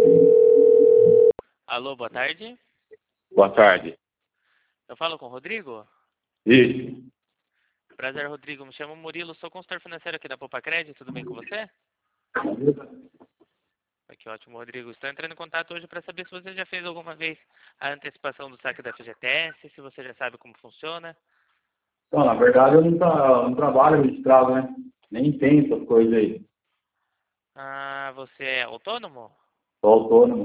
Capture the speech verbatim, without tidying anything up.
Alô, boa tarde. Boa tarde. Eu falo com o Rodrigo? Isso. Prazer, Rodrigo. Me chamo Murilo, sou consultor financeiro aqui da Poupa Crédito. Tudo bem com você? Que ótimo, Rodrigo. Estou entrando em contato hoje para saber se você já fez alguma vez a antecipação do saque da F G T S, se você já sabe como funciona. Então, na verdade, eu não, tra não trabalho registrado, né? Nem tem essas coisas aí. Ah, você é autônomo? Sou autônomo.